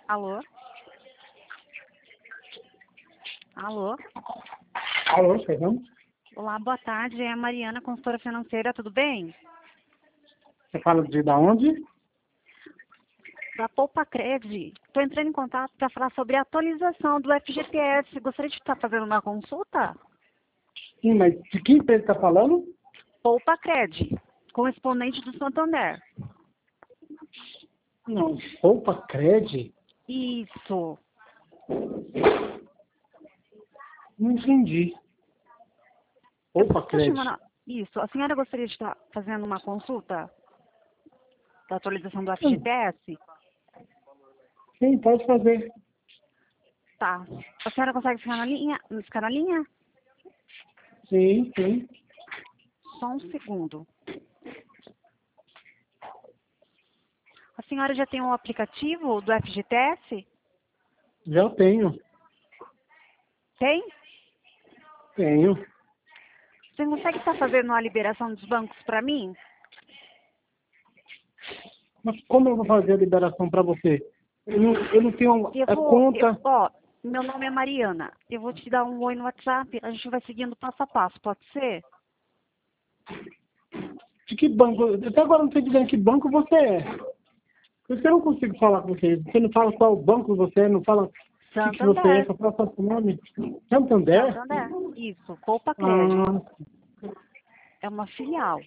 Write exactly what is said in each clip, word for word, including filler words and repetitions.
Alô? Alô? Alô, perdão? Olá, boa tarde. É a Mariana, consultora financeira, tudo bem? Você fala de da onde? Da Poupa Cred. Estou entrando em contato para falar sobre a atualização do F G T S. Gostaria de estar fazendo uma consulta? Sim, mas de que empresa está falando? Poupa Cred, correspondente do Santander. Não, Poupa Cred? Isso. Não entendi. Eu Poupa posso estar Cred? chamando... Isso. A senhora gostaria de estar fazendo uma consulta da atualização do F G Sim, T S? sim, pode fazer. Tá. A senhora consegue ficar na linha? Ficar na linha? Sim, sim. Só um segundo. A senhora já tem o aplicativo do F G T S? Já tenho. Tem? Tenho. Você consegue estar fazendo a liberação dos bancos para mim? Mas como eu vou fazer a liberação para você? Eu não, eu não tenho Eu a vou, eu, conta. ó, meu nome é Mariana. Eu vou te dar um oi no WhatsApp, a gente vai seguindo passo a passo, pode ser? De que banco? Até agora eu não sei dizendo que banco você é. Por isso que eu não consigo falar com você. Você não fala qual banco você é, não fala o que, que você é, Santander. só fala só seu nome. Santander? Santander. Isso, Poupa Cred. Ah, É uma filial.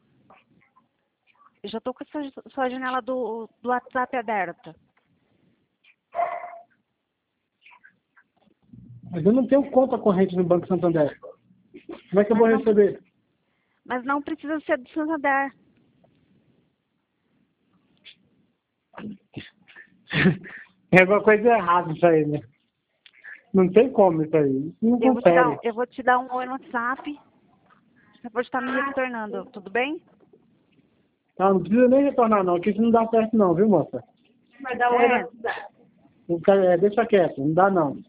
Eu já tô com essa sua janela do, do WhatsApp aberta. mas eu não tenho conta corrente no Banco Santander. Como é que eu Mas vou não, pre- receber? mas não precisa ser do Santander. É alguma coisa errada isso aí, né? Não tem como isso aí. Isso não Eu vou te dar, confere. eu vou te dar um oi no WhatsApp. Você pode estar me retornando, tudo bem? Tá, não precisa nem retornar não, que isso não dá certo não, viu, moça? É, Não quer- é, deixa quieto, não dá não.